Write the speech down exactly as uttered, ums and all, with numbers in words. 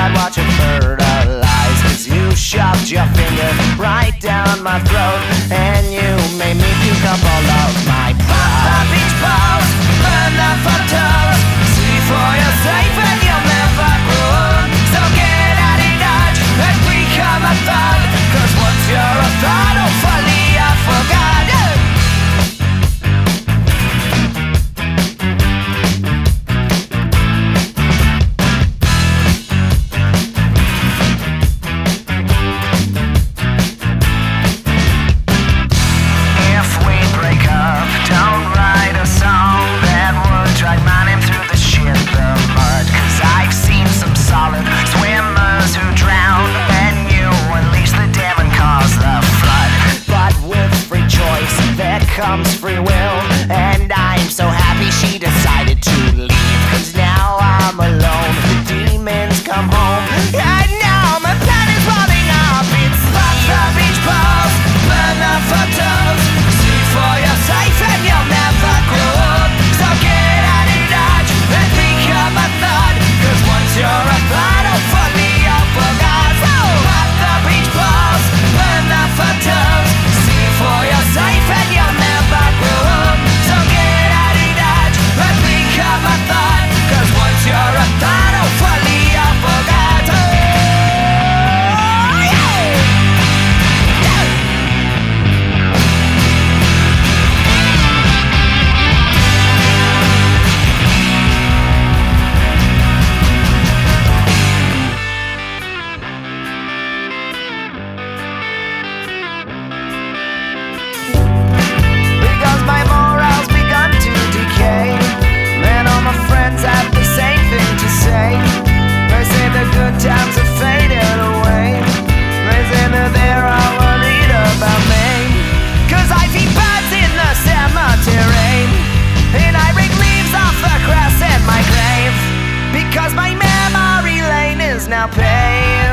I'd watch it fertilize. Cause you shoved your finger right down my throat, and you made me puke up all of my pride. Pop the beach balls, burn the photos, see for you're safe and you'll never grow up. So get out of Dodge and become a thug, cause once you're a thug, hopefully I forgot. Comes free will, and I'm so happy she decided to leave. Cause now I'm alone, the demons come home, and now my plan is running up. It's pop the beach balls, burn the photos, see for you're safe and you'll never grow up. So get out of Dodge and become a thug, cause once you're a thug, hopefully you'll forget. So pop the beach balls, burn the photos, see for you're safe and you'll never times have faded away. They say that they're all worried about me, cause I feed birds in the cemetery, and I rake leaves off the grass at my grave, because my memory lane is now paved.